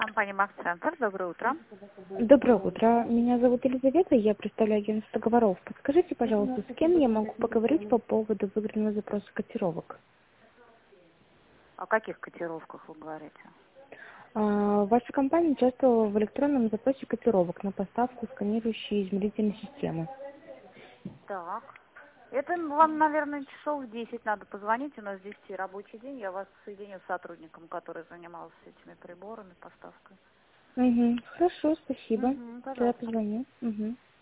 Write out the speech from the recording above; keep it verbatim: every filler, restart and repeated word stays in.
Компания Макс-Центр. Доброе утро. Доброе утро. Меня зовут Елизавета, я представляю агентство договоров. Подскажите, пожалуйста, с кем я могу поговорить по поводу выигранного запроса котировок? О каких котировках вы говорите? А, Ваша компания участвовала в электронном запросе котировок на поставку сканирующей измерительной системы. Так. Это вам, наверное, часов в десять надо позвонить. У нас с десяти рабочий день. Я вас соединю с сотрудником, который занимался этими приборами, поставкой. Угу. Хорошо, спасибо. Угу, Тогда пожалуйста. позвоню. Угу.